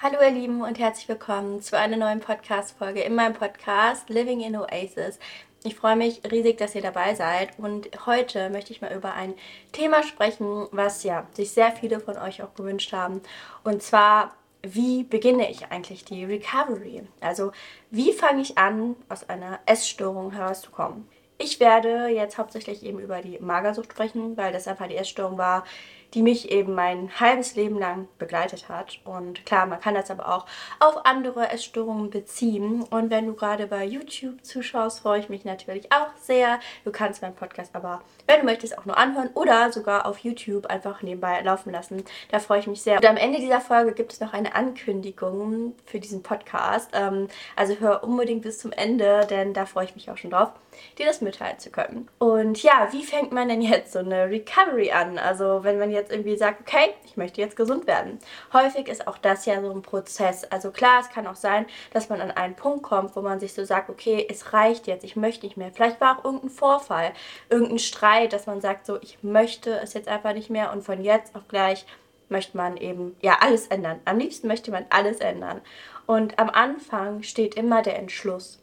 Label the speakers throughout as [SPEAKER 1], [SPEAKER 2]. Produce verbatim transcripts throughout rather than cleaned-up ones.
[SPEAKER 1] Hallo ihr Lieben und herzlich willkommen zu einer neuen Podcast-Folge in meinem Podcast Living in Oasis. Ich freue mich riesig, dass ihr dabei seid und heute möchte ich mal über ein Thema sprechen, was ja sich sehr viele von euch auch gewünscht haben. Und zwar, wie beginne ich eigentlich die Recovery? Also wie fange ich an, aus einer Essstörung herauszukommen? Ich werde jetzt hauptsächlich eben über die Magersucht sprechen, weil das einfach die Essstörung war, die mich eben mein halbes Leben lang begleitet hat. Und klar, man kann das aber auch auf andere Essstörungen beziehen. Und wenn du gerade bei YouTube zuschaust, freue ich mich natürlich auch sehr. Du kannst meinen Podcast aber, wenn du möchtest, auch nur anhören oder sogar auf YouTube einfach nebenbei laufen lassen. Da freue ich mich sehr. Und am Ende dieser Folge gibt es noch eine Ankündigung für diesen Podcast. Ähm, also hör unbedingt bis zum Ende, denn da freue ich mich auch schon drauf, dir das mitteilen zu können. Und ja, wie fängt man denn jetzt so eine Recovery an? Also wenn man jetzt irgendwie sagt, okay, ich möchte jetzt gesund werden. Häufig ist auch das ja so ein Prozess. Also klar, es kann auch sein, dass man an einen Punkt kommt, wo man sich so sagt, okay, es reicht jetzt, ich möchte nicht mehr. Vielleicht war auch irgendein Vorfall, irgendein Streit, dass man sagt, so, ich möchte es jetzt einfach nicht mehr und von jetzt auf gleich möchte man eben ja alles ändern. Am liebsten möchte man alles ändern. Und am Anfang steht immer der Entschluss.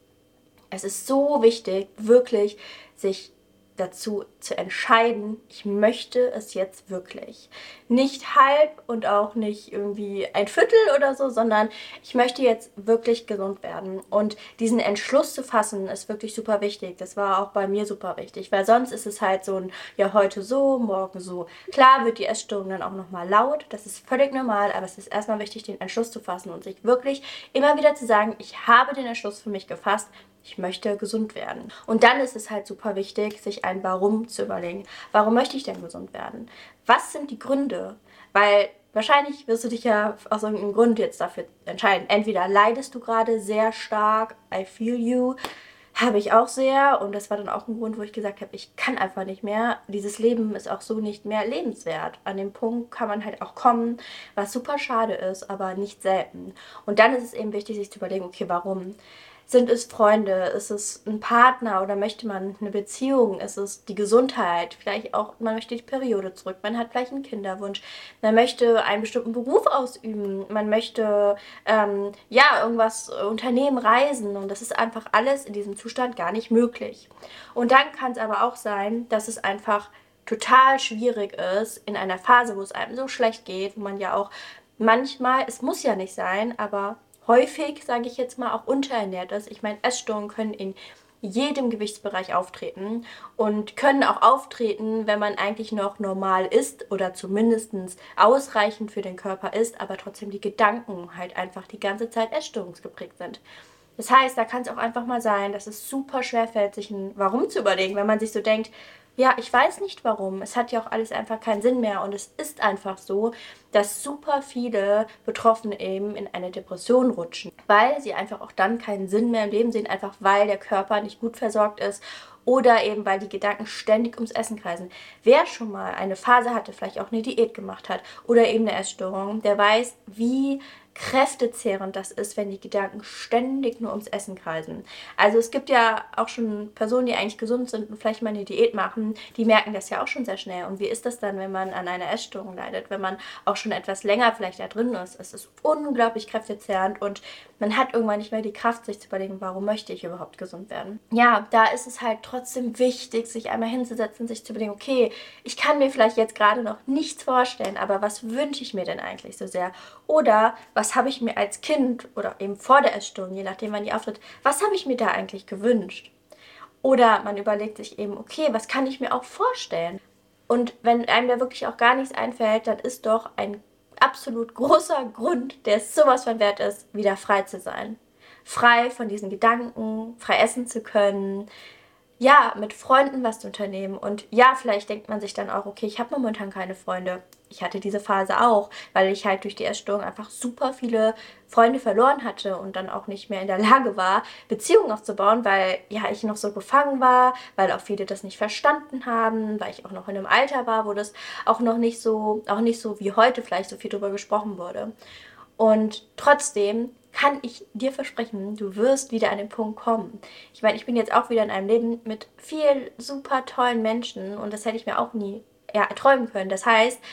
[SPEAKER 1] Es ist so wichtig, wirklich sich dazu zu entscheiden, ich möchte es jetzt wirklich. Nicht halb und auch nicht irgendwie ein Viertel oder so, sondern ich möchte jetzt wirklich gesund werden. Und diesen Entschluss zu fassen, ist wirklich super wichtig. Das war auch bei mir super wichtig, weil sonst ist es halt so ein, ja, heute so, morgen so. Klar wird die Essstörung dann auch nochmal laut, das ist völlig normal, aber es ist erstmal wichtig, den Entschluss zu fassen und sich wirklich immer wieder zu sagen, ich habe den Entschluss für mich gefasst, ich möchte gesund werden. Und dann ist es halt super wichtig, sich ein Warum zu überlegen. Warum möchte ich denn gesund werden? Was sind die Gründe? Weil wahrscheinlich wirst du dich ja aus irgendeinem Grund jetzt dafür entscheiden. Entweder leidest du gerade sehr stark, I feel you, habe ich auch sehr. Und das war dann auch ein Grund, wo ich gesagt habe, ich kann einfach nicht mehr. Dieses Leben ist auch so nicht mehr lebenswert. An dem Punkt kann man halt auch kommen, was super schade ist, aber nicht selten. Und dann ist es eben wichtig, sich zu überlegen, okay, warum? Sind es Freunde? Ist es ein Partner oder möchte man eine Beziehung? Ist es die Gesundheit? Vielleicht auch, man möchte die Periode zurück. Man hat vielleicht einen Kinderwunsch. Man möchte einen bestimmten Beruf ausüben. Man möchte, ähm, ja, irgendwas unternehmen, reisen. Und das ist einfach alles in diesem Zustand gar nicht möglich. Und dann kann es aber auch sein, dass es einfach total schwierig ist in einer Phase, wo es einem so schlecht geht, wo man ja auch manchmal, es muss ja nicht sein, aber häufig, sage ich jetzt mal, auch unterernährt ist. Ich meine, Essstörungen können in jedem Gewichtsbereich auftreten und können auch auftreten, wenn man eigentlich noch normal ist oder zumindest ausreichend für den Körper ist, aber trotzdem die Gedanken halt einfach die ganze Zeit essstörungsgeprägt sind. Das heißt, da kann es auch einfach mal sein, dass es super schwer fällt, sich ein Warum zu überlegen, wenn man sich so denkt, ja, ich weiß nicht warum. Es hat ja auch alles einfach keinen Sinn mehr. Und es ist einfach so, dass super viele Betroffene eben in eine Depression rutschen, weil sie einfach auch dann keinen Sinn mehr im Leben sehen, einfach weil der Körper nicht gut versorgt ist oder eben weil die Gedanken ständig ums Essen kreisen. Wer schon mal eine Phase hatte, vielleicht auch eine Diät gemacht hat oder eben eine Essstörung, der weiß, wie kräftezehrend das ist, wenn die Gedanken ständig nur ums Essen kreisen. Also es gibt ja auch schon Personen, die eigentlich gesund sind und vielleicht mal eine Diät machen, die merken das ja auch schon sehr schnell. Und wie ist das dann, wenn man an einer Essstörung leidet, wenn man auch schon etwas länger vielleicht da drin ist? Es ist unglaublich kräftezehrend und man hat irgendwann nicht mehr die Kraft, sich zu überlegen, warum möchte ich überhaupt gesund werden? Ja, da ist es halt trotzdem wichtig, sich einmal hinzusetzen, sich zu überlegen, okay, ich kann mir vielleicht jetzt gerade noch nichts vorstellen, aber was wünsche ich mir denn eigentlich so sehr? Oder was habe ich mir als Kind oder eben vor der Essstörung, je nachdem wann die auftritt, was habe ich mir da eigentlich gewünscht? Oder man überlegt sich eben, okay, was kann ich mir auch vorstellen? Und wenn einem da wirklich auch gar nichts einfällt, dann ist doch ein absolut großer Grund, der sowas von wert ist, wieder frei zu sein. Frei von diesen Gedanken, frei essen zu können, ja, mit Freunden was zu unternehmen. Und ja, vielleicht denkt man sich dann auch, okay, ich habe momentan keine Freunde. Ich hatte diese Phase auch, weil ich halt durch die Essstörung einfach super viele Freunde verloren hatte und dann auch nicht mehr in der Lage war, Beziehungen aufzubauen, weil ja ich noch so gefangen war, weil auch viele das nicht verstanden haben, weil ich auch noch in einem Alter war, wo das auch noch nicht so, auch nicht so wie heute vielleicht so viel drüber gesprochen wurde. Und trotzdem kann ich dir versprechen, du wirst wieder an den Punkt kommen. Ich meine, ich bin jetzt auch wieder in einem Leben mit vielen super tollen Menschen und das hätte ich mir auch nie ja, erträumen können. Das heißt,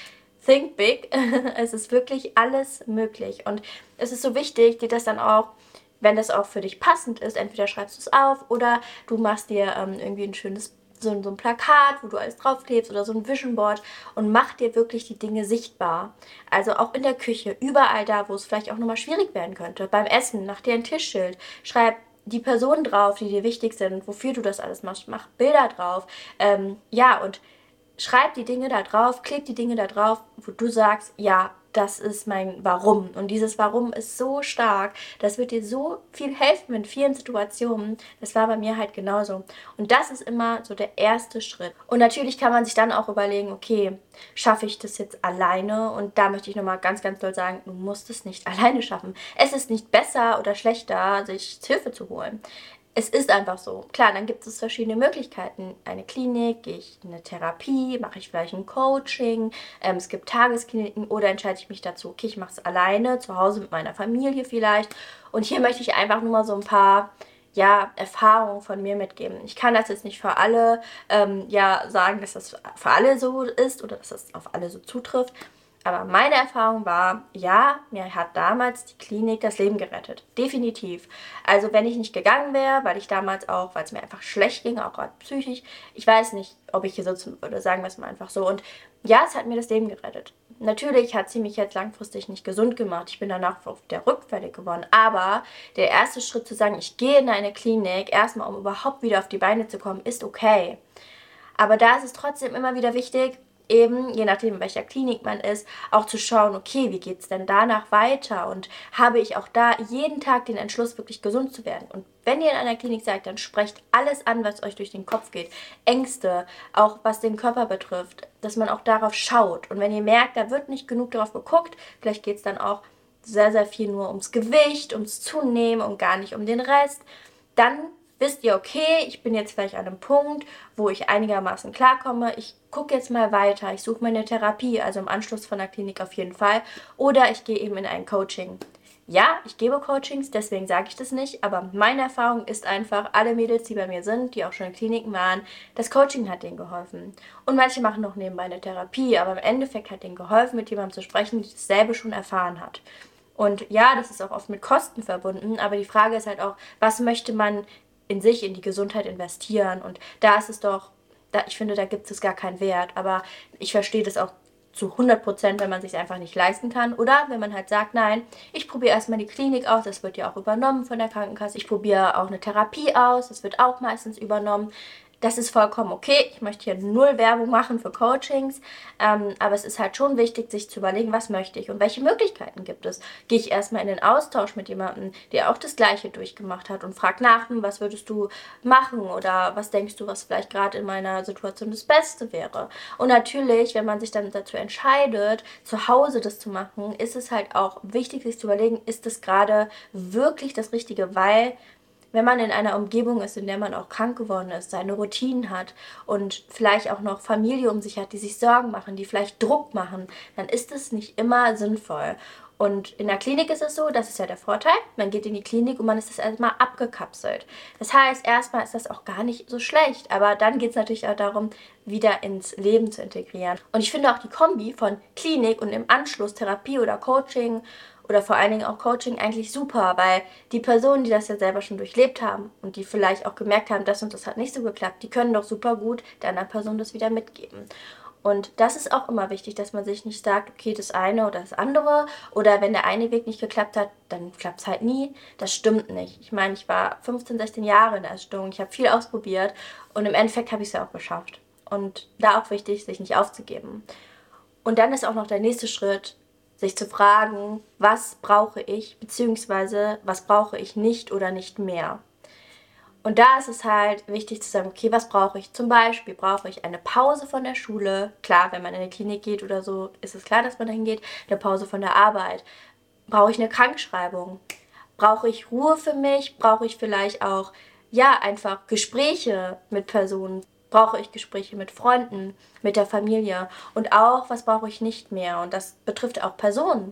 [SPEAKER 1] think big. Es ist wirklich alles möglich. Und es ist so wichtig, dir das dann auch, wenn das auch für dich passend ist, entweder schreibst du es auf oder du machst dir ähm, irgendwie ein schönes so ein, so ein Plakat, wo du alles draufklebst oder so ein Vision Board und mach dir wirklich die Dinge sichtbar. Also auch in der Küche, überall da, wo es vielleicht auch nochmal schwierig werden könnte. Beim Essen, mach dir ein Tischschild, schreib die Personen drauf, die dir wichtig sind, wofür du das alles machst, mach Bilder drauf. Ähm, ja, und schreib die Dinge da drauf, kleb die Dinge da drauf, wo du sagst, ja, das ist mein Warum. Und dieses Warum ist so stark, das wird dir so viel helfen in vielen Situationen. Das war bei mir halt genauso. Und das ist immer so der erste Schritt. Und natürlich kann man sich dann auch überlegen, okay, schaffe ich das jetzt alleine? Und da möchte ich nochmal ganz, ganz doll sagen, du musst es nicht alleine schaffen. Es ist nicht besser oder schlechter, sich Hilfe zu holen. Es ist einfach so. Klar, dann gibt es verschiedene Möglichkeiten. Eine Klinik, gehe ich in eine Therapie, mache ich vielleicht ein Coaching, ähm, es gibt Tageskliniken oder entscheide ich mich dazu, okay, ich mache es alleine, zu Hause mit meiner Familie vielleicht. Und hier möchte ich einfach nur mal so ein paar ja, Erfahrungen von mir mitgeben. Ich kann das jetzt nicht für alle ähm, ja, sagen, dass das für alle so ist oder dass das auf alle so zutrifft. Aber meine Erfahrung war, ja, mir hat damals die Klinik das Leben gerettet. Definitiv. Also wenn ich nicht gegangen wäre, weil ich damals auch, weil es mir einfach schlecht ging, auch gerade psychisch, ich weiß nicht, ob ich hier sitzen würde, sagen wir es mal einfach so. Und ja, es hat mir das Leben gerettet. Natürlich hat sie mich jetzt langfristig nicht gesund gemacht. Ich bin danach auf der Rückfällig geworden. Aber der erste Schritt zu sagen, ich gehe in eine Klinik, erstmal um überhaupt wieder auf die Beine zu kommen, ist okay. Aber da ist es trotzdem immer wieder wichtig, eben, je nachdem, in welcher Klinik man ist, auch zu schauen, okay, wie geht es denn danach weiter und habe ich auch da jeden Tag den Entschluss, wirklich gesund zu werden. Und wenn ihr in einer Klinik seid, dann sprecht alles an, was euch durch den Kopf geht. Ängste, auch was den Körper betrifft, dass man auch darauf schaut. Und wenn ihr merkt, da wird nicht genug darauf geguckt, vielleicht geht es dann auch sehr, sehr viel nur ums Gewicht, ums Zunehmen und gar nicht um den Rest, dann wisst ihr, okay, ich bin jetzt vielleicht an einem Punkt, wo ich einigermaßen klarkomme. Ich gucke jetzt mal weiter. Ich suche meine Therapie, also im Anschluss von der Klinik auf jeden Fall. Oder ich gehe eben in ein Coaching. Ja, ich gebe Coachings, deswegen sage ich das nicht. Aber meine Erfahrung ist einfach, alle Mädels, die bei mir sind, die auch schon in Kliniken waren, das Coaching hat denen geholfen. Und manche machen noch nebenbei eine Therapie, aber im Endeffekt hat denen geholfen, mit jemandem zu sprechen, der dasselbe schon erfahren hat. Und ja, das ist auch oft mit Kosten verbunden, aber die Frage ist halt auch, was möchte man in sich, in die Gesundheit investieren. Und da ist es doch, da, ich finde, da gibt es gar keinen Wert. Aber ich verstehe das auch zu hundert Prozent, wenn man sich einfach nicht leisten kann. Oder wenn man halt sagt, nein, ich probiere erstmal die Klinik aus, das wird ja auch übernommen von der Krankenkasse. Ich probiere auch eine Therapie aus, das wird auch meistens übernommen. Das ist vollkommen okay. Ich möchte hier null Werbung machen für Coachings, ähm, aber es ist halt schon wichtig, sich zu überlegen, was möchte ich und welche Möglichkeiten gibt es. Gehe ich erstmal in den Austausch mit jemandem, der auch das Gleiche durchgemacht hat und frage nach, was würdest du machen oder was denkst du, was vielleicht gerade in meiner Situation das Beste wäre. Und natürlich, wenn man sich dann dazu entscheidet, zu Hause das zu machen, ist es halt auch wichtig, sich zu überlegen, ist das gerade wirklich das Richtige, weil wenn man in einer Umgebung ist, in der man auch krank geworden ist, seine Routinen hat und vielleicht auch noch Familie um sich hat, die sich Sorgen machen, die vielleicht Druck machen, dann ist es nicht immer sinnvoll. Und in der Klinik ist es so, das ist ja der Vorteil, man geht in die Klinik und man ist das erstmal abgekapselt. Das heißt, erstmal ist das auch gar nicht so schlecht, aber dann geht es natürlich auch darum, wieder ins Leben zu integrieren. Und ich finde auch die Kombi von Klinik und im Anschluss Therapie oder Coaching oder vor allen Dingen auch Coaching eigentlich super, weil die Personen, die das ja selber schon durchlebt haben und die vielleicht auch gemerkt haben, das und das hat nicht so geklappt, die können doch super gut der anderen Person das wieder mitgeben. Und das ist auch immer wichtig, dass man sich nicht sagt, okay, das eine oder das andere oder wenn der eine Weg nicht geklappt hat, dann klappt es halt nie. Das stimmt nicht. Ich meine, ich war fünfzehn, sechzehn Jahre in der Essstörung, ich habe viel ausprobiert und im Endeffekt habe ich es ja auch geschafft. Und da auch wichtig, sich nicht aufzugeben. Und dann ist auch noch der nächste Schritt, sich zu fragen, was brauche ich, beziehungsweise was brauche ich nicht oder nicht mehr. Und da ist es halt wichtig zu sagen, okay, was brauche ich? Zum Beispiel brauche ich eine Pause von der Schule. Klar, wenn man in eine Klinik geht oder so, ist es klar, dass man dahin geht. Eine Pause von der Arbeit. Brauche ich eine Krankschreibung? Brauche ich Ruhe für mich? Brauche ich vielleicht auch, ja, einfach Gespräche mit Personen? Brauche ich Gespräche mit Freunden, mit der Familie? Und auch, was brauche ich nicht mehr? Und das betrifft auch Personen.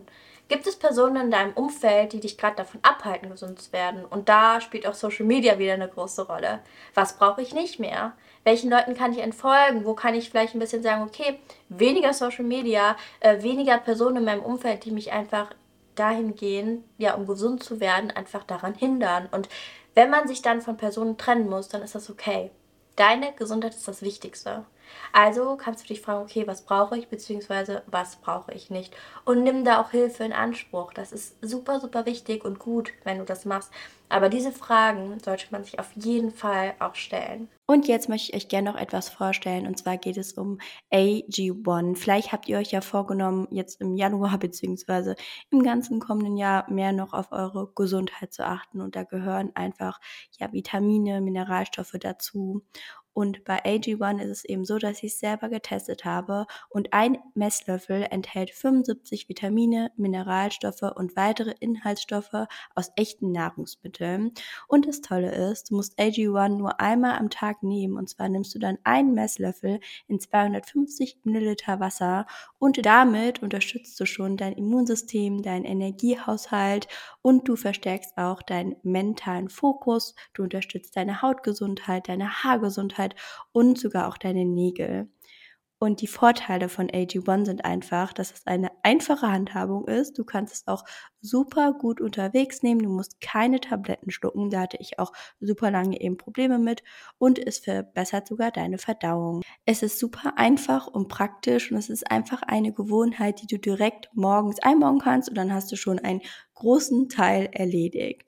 [SPEAKER 1] Gibt es Personen in deinem Umfeld, die dich gerade davon abhalten, gesund zu werden? Und da spielt auch Social Media wieder eine große Rolle. Was brauche ich nicht mehr? Welchen Leuten kann ich entfolgen? Wo kann ich vielleicht ein bisschen sagen, okay, weniger Social Media, äh, weniger Personen in meinem Umfeld, die mich einfach dahingehend, ja, um gesund zu werden, einfach daran hindern. Und wenn man sich dann von Personen trennen muss, dann ist das okay. Deine Gesundheit ist das Wichtigste. Also kannst du dich fragen, okay, was brauche ich, beziehungsweise was brauche ich nicht. Und nimm da auch Hilfe in Anspruch. Das ist super, super wichtig und gut, wenn du das machst. Aber diese Fragen sollte man sich auf jeden Fall auch stellen. Und jetzt möchte ich euch gerne noch etwas vorstellen, und zwar geht es um A G eins. Vielleicht habt ihr euch ja vorgenommen, jetzt im Januar beziehungsweise im ganzen kommenden Jahr mehr noch auf eure Gesundheit zu achten, und da gehören einfach ja Vitamine, Mineralstoffe dazu. Und bei A G eins ist es eben so, dass ich es selber getestet habe, und ein Messlöffel enthält fünfundsiebzig Vitamine, Mineralstoffe und weitere Inhaltsstoffe aus echten Nahrungsmitteln. Und das Tolle ist, du musst A G eins nur einmal am Tag nehmen, und zwar nimmst du dann einen Messlöffel in zweihundertfünfzig Milliliter Wasser, und damit unterstützt du schon dein Immunsystem, deinen Energiehaushalt, und du verstärkst auch deinen mentalen Fokus, du unterstützt deine Hautgesundheit, deine Haargesundheit und sogar auch deine Nägel. Und die Vorteile von A G eins sind einfach, dass es eine einfache Handhabung ist. Du kannst es auch super gut unterwegs nehmen. Du musst keine Tabletten schlucken. Da hatte ich auch super lange eben Probleme mit. Und es verbessert sogar deine Verdauung. Es ist super einfach und praktisch, und es ist einfach eine Gewohnheit, die du direkt morgens einbauen kannst, und dann hast du schon einen großen Teil erledigt.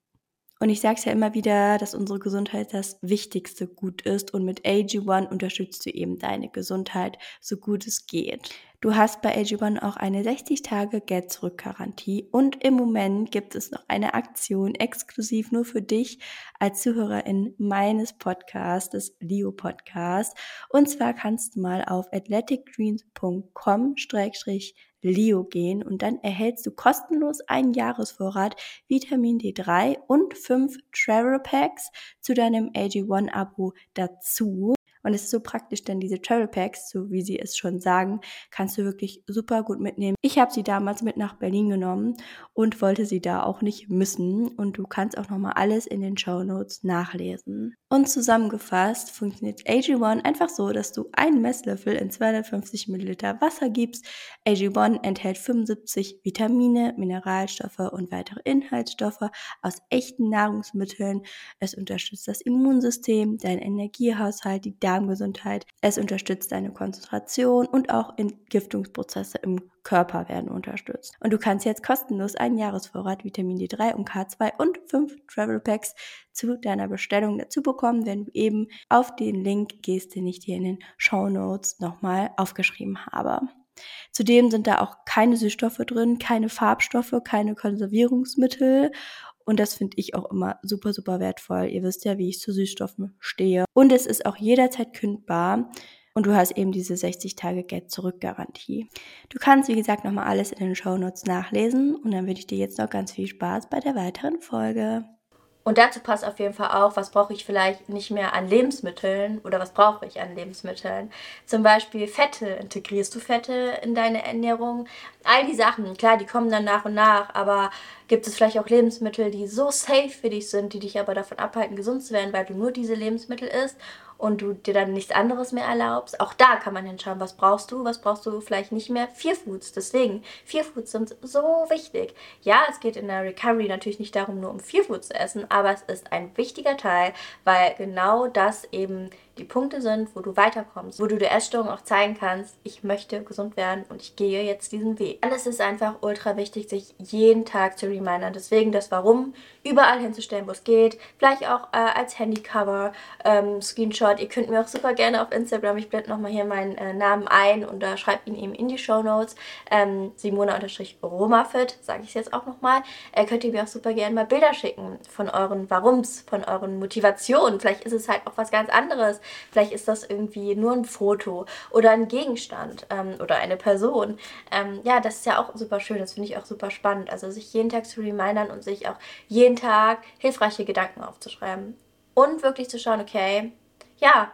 [SPEAKER 1] Und ich sage es ja immer wieder, dass unsere Gesundheit das wichtigste Gut ist, und mit A G eins unterstützt du eben deine Gesundheit, so gut es geht. Du hast bei A G eins auch eine sechzig Tage Geld-Zurück-Garantie, und im Moment gibt es noch eine Aktion exklusiv nur für dich als Zuhörerin meines Podcasts, des Leo Podcast. Und zwar kannst du mal auf athleticgreens punkt com slash Leo gehen, und dann erhältst du kostenlos einen Jahresvorrat Vitamin D drei und fünf Travel Packs zu deinem A G eins Abo dazu. Und es ist so praktisch, denn diese Travel Packs, so wie sie es schon sagen, kannst du wirklich super gut mitnehmen. Ich habe sie damals mit nach Berlin genommen und wollte sie da auch nicht missen. Und du kannst auch nochmal alles in den Shownotes nachlesen. Und zusammengefasst funktioniert A G eins einfach so, dass du einen Messlöffel in zweihundertfünfzig Milliliter Wasser gibst. A G eins enthält fünfundsiebzig Vitamine, Mineralstoffe und weitere Inhaltsstoffe aus echten Nahrungsmitteln. Es unterstützt das Immunsystem, deinen Energiehaushalt, die Darmgesundheit. Es unterstützt deine Konzentration, und auch Entgiftungsprozesse im Körper werden unterstützt. Und du kannst jetzt kostenlos einen Jahresvorrat Vitamin D drei und K zwei und fünf Travel Packs zu deiner Bestellung dazu bekommen, wenn du eben auf den Link gehst, den ich dir in den Shownotes nochmal aufgeschrieben habe. Zudem sind da auch keine Süßstoffe drin, keine Farbstoffe, keine Konservierungsmittel. Und das finde ich auch immer super, super wertvoll. Ihr wisst ja, wie ich zu Süßstoffen stehe. Und es ist auch jederzeit kündbar. Und du hast eben diese sechzig Tage Geld-Zurück-Garantie. Du kannst, wie gesagt, nochmal alles in den Shownotes nachlesen. Und dann wünsche ich dir jetzt noch ganz viel Spaß bei der weiteren Folge. Und dazu passt auf jeden Fall auch, was brauche ich vielleicht nicht mehr an Lebensmitteln, oder was brauche ich an Lebensmitteln. Zum Beispiel Fette. Integrierst du Fette in deine Ernährung? All die Sachen, klar, die kommen dann nach und nach, aber gibt es vielleicht auch Lebensmittel, die so safe für dich sind, die dich aber davon abhalten, gesund zu werden, weil du nur diese Lebensmittel isst und du dir dann nichts anderes mehr erlaubst? Auch da kann man hinschauen, was brauchst du, was brauchst du vielleicht nicht mehr. Fear Foods, deswegen, Fear Foods sind so wichtig. Ja, es geht in der Recovery natürlich nicht darum, nur um Fear Foods zu essen, aber es ist ein wichtiger Teil, weil genau das eben die Punkte sind, wo du weiterkommst, wo du der Essstörung auch zeigen kannst, ich möchte gesund werden und ich gehe jetzt diesen Weg. Und es ist einfach ultra wichtig, sich jeden Tag zu remindern. Deswegen das Warum überall hinzustellen, wo es geht. Vielleicht auch äh, als Handycover, ähm, Screenshot. Ihr könnt mir auch super gerne auf Instagram, ich blende nochmal hier meinen äh, Namen ein, und da schreibt ihn eben in die Shownotes, ähm, Simona-Romafit, sage ich es jetzt auch nochmal. Äh, könnt ihr mir auch super gerne mal Bilder schicken von euren Warums, von euren Motivationen. Vielleicht ist es halt auch was ganz anderes. Vielleicht ist das irgendwie nur ein Foto oder ein Gegenstand ähm, oder eine Person. Ähm, ja, das ist ja auch super schön. Das finde ich auch super spannend. Also sich jeden Tag zu remindern und sich auch jeden Tag hilfreiche Gedanken aufzuschreiben. Und wirklich zu schauen, okay, ja,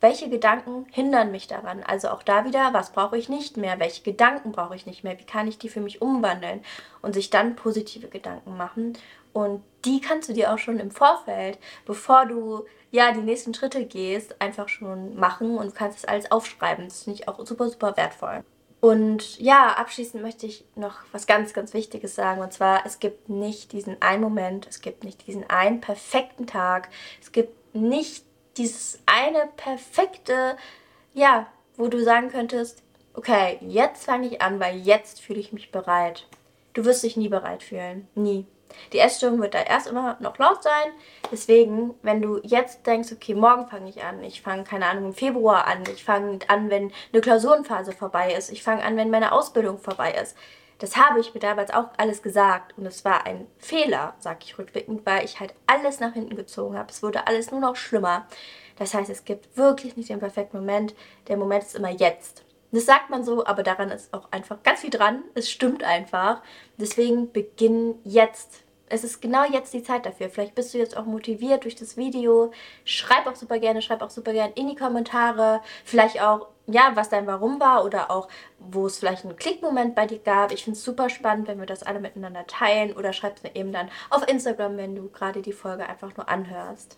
[SPEAKER 1] welche Gedanken hindern mich daran? Also auch da wieder, was brauche ich nicht mehr? Welche Gedanken brauche ich nicht mehr? Wie kann ich die für mich umwandeln? Und sich dann positive Gedanken machen. Und die kannst du dir auch schon im Vorfeld, bevor du ja die nächsten Schritte gehst, einfach schon machen und du kannst es alles aufschreiben. Das finde ich auch super, super wertvoll. Und ja, abschließend möchte ich noch was ganz, ganz Wichtiges sagen. Und zwar, es gibt nicht diesen einen Moment, es gibt nicht diesen einen perfekten Tag, es gibt nicht dieses eine perfekte, ja, wo du sagen könntest, okay, jetzt fange ich an, weil jetzt fühle ich mich bereit. Du wirst dich nie bereit fühlen. Nie. Die Essstörung wird da erst immer noch laut sein. Deswegen, wenn du jetzt denkst, okay, morgen fange ich an, ich fange, keine Ahnung, im Februar an, ich fange an, wenn eine Klausurenphase vorbei ist, ich fange an, wenn meine Ausbildung vorbei ist. Das habe ich mir damals auch alles gesagt und es war ein Fehler, sage ich rückblickend, weil ich halt alles nach hinten gezogen habe. Es wurde alles nur noch schlimmer. Das heißt, es gibt wirklich nicht den perfekten Moment. Der Moment ist immer jetzt. Das sagt man so, aber daran ist auch einfach ganz viel dran. Es stimmt einfach. Deswegen beginn jetzt. Es ist genau jetzt die Zeit dafür. Vielleicht bist du jetzt auch motiviert durch das Video. Schreib auch super gerne, schreib auch super gerne in die Kommentare. Vielleicht auch, ja, was dein Warum war oder auch, wo es vielleicht einen Klickmoment bei dir gab. Ich finde es super spannend, wenn wir das alle miteinander teilen. Oder schreib es mir eben dann auf Instagram, wenn du gerade die Folge einfach nur anhörst.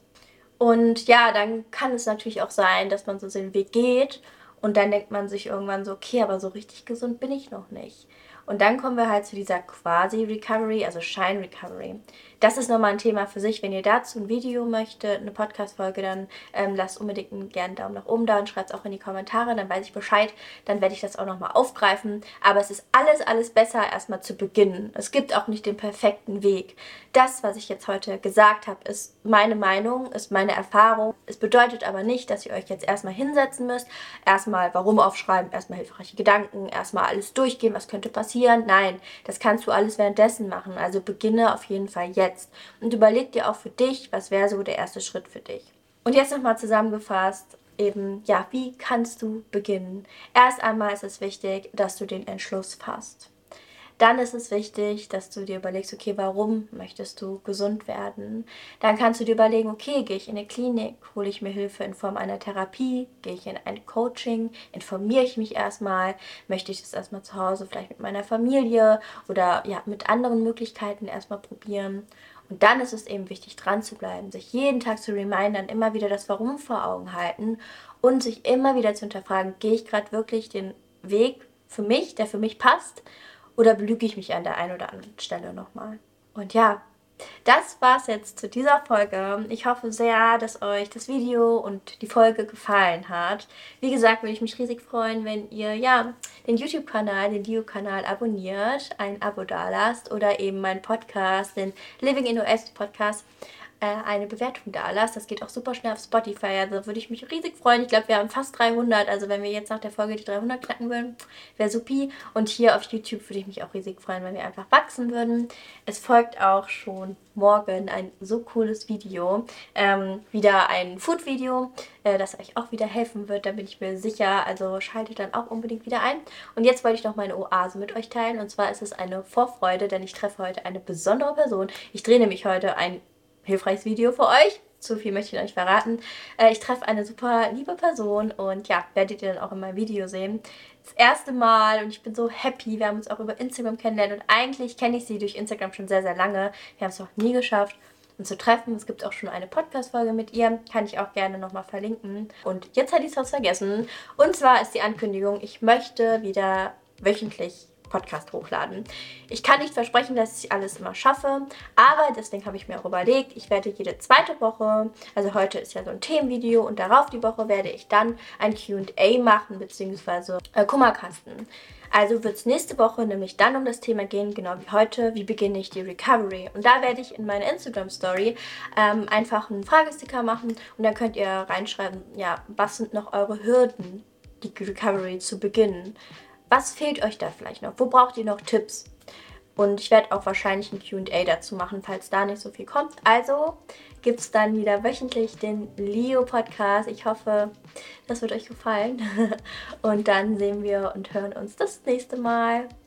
[SPEAKER 1] Und ja, dann kann es natürlich auch sein, dass man so den Weg geht und dann denkt man sich irgendwann so, okay, aber so richtig gesund bin ich noch nicht. Und dann kommen wir halt zu dieser Quasi-Recovery, also Shine-Recovery. Das ist nochmal ein Thema für sich. Wenn ihr dazu ein Video möchtet, eine Podcast-Folge, dann ähm, lasst unbedingt einen, gerne einen Daumen nach oben da und schreibt es auch in die Kommentare, dann weiß ich Bescheid. Dann werde ich das auch nochmal aufgreifen. Aber es ist alles, alles besser, erstmal zu beginnen. Es gibt auch nicht den perfekten Weg. Das, was ich jetzt heute gesagt habe, ist meine Meinung, ist meine Erfahrung. Es bedeutet aber nicht, dass ihr euch jetzt erstmal hinsetzen müsst, erstmal Warum aufschreiben, erstmal hilfreiche Gedanken, erstmal alles durchgehen, was könnte passieren. Nein, das kannst du alles währenddessen machen. Also beginne auf jeden Fall jetzt. Und überleg dir auch für dich, was wäre so der erste Schritt für dich. Und jetzt nochmal zusammengefasst, eben, ja, wie kannst du beginnen? Erst einmal ist es wichtig, dass du den Entschluss fasst. Dann ist es wichtig, dass du dir überlegst, okay, warum möchtest du gesund werden? Dann kannst du dir überlegen, okay, gehe ich in eine Klinik, hole ich mir Hilfe in Form einer Therapie, gehe ich in ein Coaching, informiere ich mich erstmal, möchte ich das erstmal zu Hause vielleicht mit meiner Familie oder ja, mit anderen Möglichkeiten erstmal probieren. Und dann ist es eben wichtig, dran zu bleiben, sich jeden Tag zu remindern, immer wieder das Warum vor Augen halten und sich immer wieder zu hinterfragen, gehe ich gerade wirklich den Weg für mich, der für mich passt? Oder belüge ich mich an der einen oder anderen Stelle nochmal? Und ja, das war's jetzt zu dieser Folge. Ich hoffe sehr, dass euch das Video und die Folge gefallen hat. Wie gesagt, würde ich mich riesig freuen, wenn ihr ja den YouTube-Kanal, den Leo-Kanal abonniert, ein Abo dalasst oder eben meinen Podcast, den Living in Oasis Podcast, eine Bewertung da lasst. Das geht auch super schnell auf Spotify, also würde ich mich riesig freuen. Ich glaube, wir haben fast dreihundert, also wenn wir jetzt nach der Folge die dreihundert knacken würden, wäre supi. Und hier auf YouTube würde ich mich auch riesig freuen, wenn wir einfach wachsen würden. Es folgt auch schon morgen ein so cooles Video, ähm, wieder ein Food-Video, äh, das euch auch wieder helfen wird, da bin ich mir sicher, also schaltet dann auch unbedingt wieder ein. Und jetzt wollte ich noch meine Oase mit euch teilen, und zwar ist es eine Vorfreude, denn ich treffe heute eine besondere Person. Ich drehe nämlich heute ein hilfreiches Video für euch. So viel möchte ich euch verraten. Äh, ich treffe eine super liebe Person und ja, werdet ihr dann auch in meinem Video sehen. Das erste Mal und ich bin so happy. Wir haben uns auch über Instagram kennengelernt und eigentlich kenne ich sie durch Instagram schon sehr, sehr lange. Wir haben es noch nie geschafft, uns zu treffen. Es gibt auch schon eine Podcast-Folge mit ihr. Kann ich auch gerne nochmal verlinken. Und jetzt hatte ich es fast vergessen. Und zwar ist die Ankündigung, ich möchte wieder wöchentlich Podcast hochladen. Ich kann nicht versprechen, dass ich alles immer schaffe, aber deswegen habe ich mir auch überlegt, ich werde jede zweite Woche, also heute ist ja so ein Themenvideo und darauf die Woche werde ich dann ein Q und A machen, beziehungsweise äh, Kummerkasten. Also wird es nächste Woche nämlich dann um das Thema gehen, genau wie heute, wie beginne ich die Recovery. Und da werde ich in meine Instagram-Story ähm, einfach einen Fragesticker machen und dann könnt ihr reinschreiben, ja, was sind noch eure Hürden, die Recovery zu beginnen. Was fehlt euch da vielleicht noch? Wo braucht ihr noch Tipps? Und ich werde auch wahrscheinlich ein Q und A dazu machen, falls da nicht so viel kommt. Also gibt es dann wieder wöchentlich den Leo-Podcast. Ich hoffe, das wird euch gefallen. Und dann sehen wir und hören uns das nächste Mal.